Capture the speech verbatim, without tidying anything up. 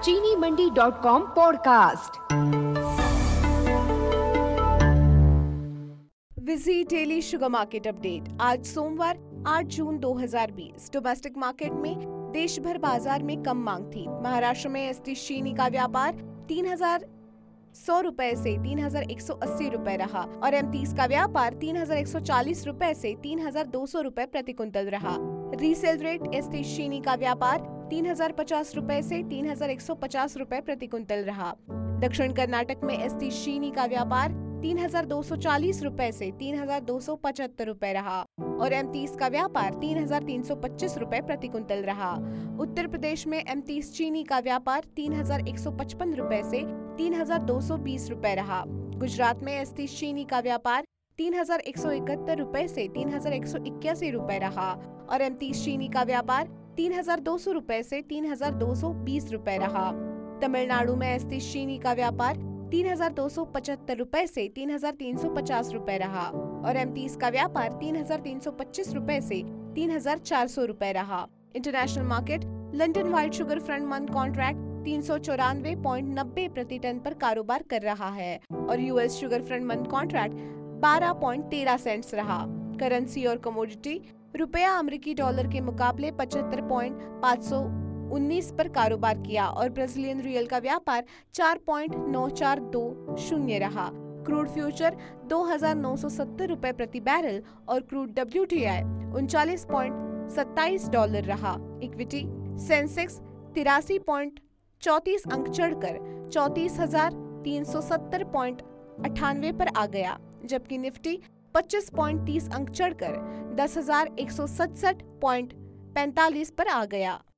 चीनी Mandi dot com podcast. विजी daily sugar market update. आज सोमवार आठ जून दो हज़ार बीस। डोमेस्टिक मार्केट में देश भर बाजार में कम मांग थी। महाराष्ट्र में एसटी चीनी का व्यापार तीन हजार सौ रुपए से तीन हजार एक सौ अस्सी रुपए रहा और एम तीस का व्यापार तीन हजार एक सौ चालीस रुपए से तीन हजार दो सौ रुपए प्रति क्विंटल रहा। रीसेल रेट एसटी चीनी का व्यापार तीन हजार पचास रुपए से तीन हजार एक सौ पचास रुपए प्रति क्विंटल रहा। दक्षिण कर्नाटक में एसटी चीनी का व्यापार तीन हजार दो सौ चालीस रुपए से तीन हजार दो सौ पचहत्तर रुपए रहा और एम तीस का व्यापार तीन हजार तीन सौ पच्चीस रुपए प्रति क्विंटल रहा। उत्तर प्रदेश में एम तीस चीनी का व्यापार तीन हजार एक सौ पचपन रुपए से तीन हजार दो सौ बीस रुपए रहा। गुजरात में एसटी चीनी का व्यापार तीन हजार एक सौ इकहत्तर रुपए से तीन हजार एक सौ इक्यासी रुपए रहा और एम तीस चीनी का व्यापार तीन हजार दो सौ रुपए से तीन हजार दो सौ बीस रुपए रहा। तमिलनाडु में एसटी चीनी का व्यापार तीन हजार दो सौ पचहत्तर रुपए से तीन हजार तीन सौ पचास रुपए रहा और एम तीस का व्यापार तीन हजार तीन सौ पच्चीस रुपए से तीन हजार चार सौ रुपए रहा। International market London white sugar front month contract तीन सौ चौरानवे पॉइंट नब्बे प्रति टन पर कारोबार कर रहा है और US sugar front month contract बारह पॉइंट तेरह सेंट्स रहा। करेंसी और कमोडिटी रुपया अमेरिकी डॉलर के मुकाबले पचहत्तर पॉइंट पाँच सौ उन्नीस पर कारोबार किया और ब्राजीलियन रियल का व्यापार चार पॉइंट नौ चार दो शून्य रहा। क्रूड फ्यूचर दो हजार नौ सौ सत्तर रुपए प्रति बैरल और क्रूड डब्ल्यूटीआई उनचालीस पॉइंट सत्ताईस डॉलर रहा। इक्विटी सेंसेक्स तिरासी पॉइंट चौतीस अंक चढ़कर चौतीस हजार तीन सौ सत्तर पॉइंट अठानवे पर आ गया, जबकि निफ्टी पच्चीस पॉइंट तीस अंक चढ़कर दस हजार एक सौ सड़सठ पॉइंट पैंतालीस पर आ गया।